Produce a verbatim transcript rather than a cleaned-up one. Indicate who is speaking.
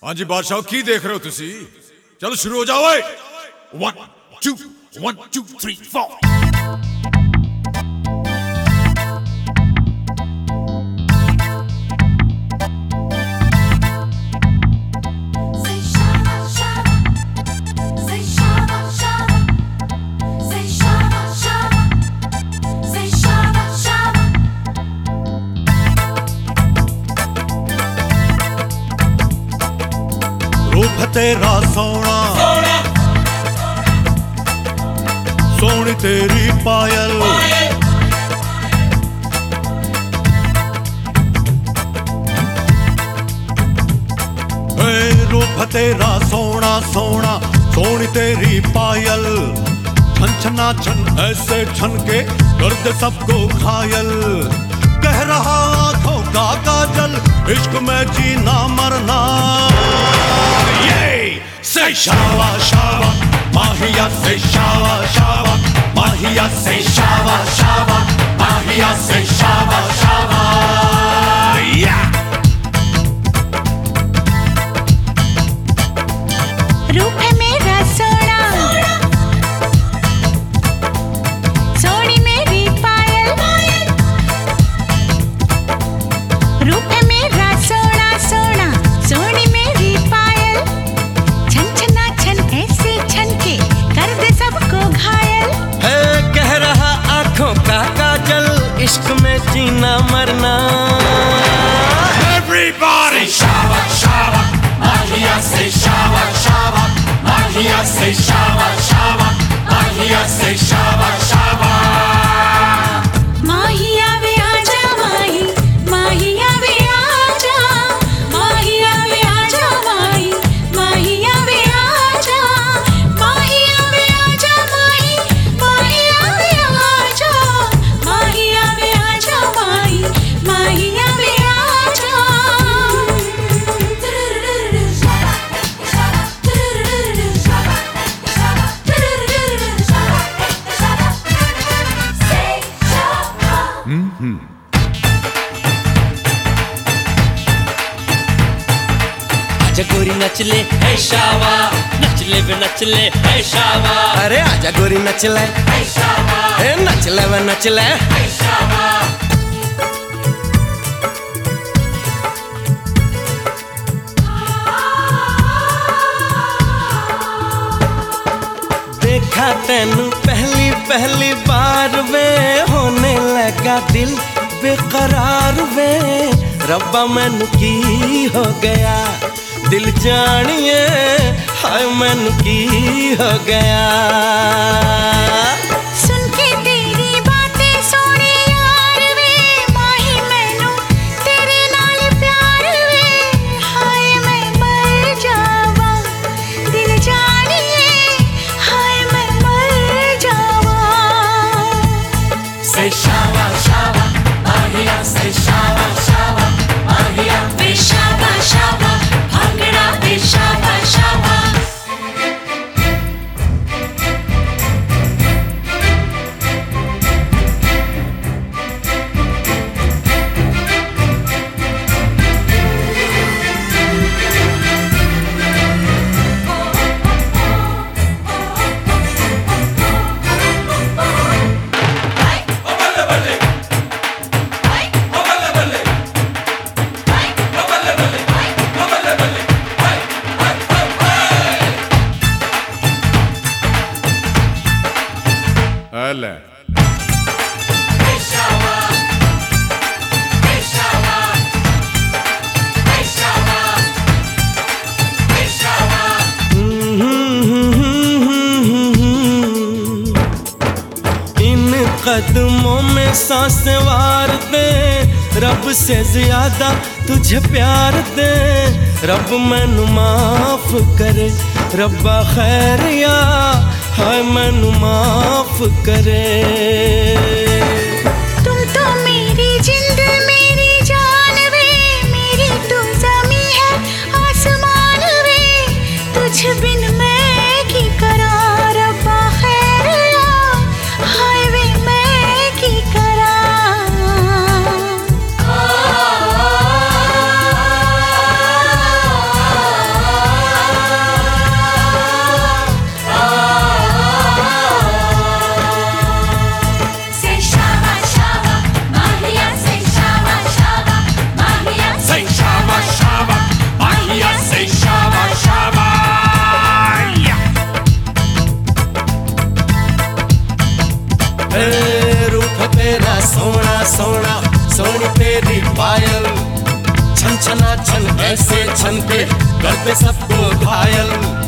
Speaker 1: हाँ जी बादशाह की देख रहे हो तुसी? चलो शुरू हो जाओ। One two one two three four.
Speaker 2: रूप तेरा सोना सोनी तेरी पायल, हे रूप तेरा सोना सोना सोनी तेरी पायल, छन छना छन ऐसे छन के कर दे सबको घायल। कह रहा आंखों का काजल इश्क में जीना मरना। Say shawa shawa, mahiya say shawa shawa, mahiya say shawa shawa, mahiya say shawa shawa. Yeah.
Speaker 3: रूप है मेरा सोना, सोनी मेरी पायल। रूप है मेरा सोना सोना सोनी मेरी पायल, छन छना छन ऐसे छन के कर दे सबको घायल।
Speaker 4: है कह रहा आंखों का काजल इश्क में जीना मरना।
Speaker 2: Everybody shawa shawa, mahiya say shawa shawa, mahiya say shawa shawa, mahiya say shawa shawa.
Speaker 3: माहिया वे आजा माही, माहिया वे आजा, माहिया वे आजा माही, माहिया वे आजा, माहिया वे आजा माही, माहिया वे आजा, माहिया वे आजा माही, माहिया वे आजा।
Speaker 4: आजा गोरी नच ले है शावा, नच ले वे नच ले है शावा। अरे आजा गोरी नच ले है शावा, ए नच ले वे नच ले है शावा। देखा तेनू पहली पहली बार वे, होने लगा दिल बेकरार वे। रब्बा मैनू की हो गया दिल जानिए, हाय मैनू की हो गया।
Speaker 3: सुन के तेरी बातें सोने यार वे, माही मैनू तेरे नाल प्यार वे। हाय मैं मर जावा दिल जानिए, हाय मैं मर जावा।
Speaker 2: Say shawa shawa, mahiya say shawa shawa, mahiya
Speaker 3: वे शाबा शाबा भांगड़ा वे शाबा शाबा।
Speaker 1: अले
Speaker 4: इन कदमों में सांस वार दे, रब से ज्यादा तुझे प्यार दे। रब मैनू माफ करे, रब्बा खैरिया हाय मैनू माफ करे।
Speaker 3: तुम तो मेरी जिंद मेरी जान वे, मेरी तू ज़मीं है आसमान वे। तुझ बिन मैं की करा रब्बा खैरिया, हाय वे मैं की करा।
Speaker 4: सोना सोनी तेरी पायल, छन छना छन ऐसे छन के करते सबको घायल।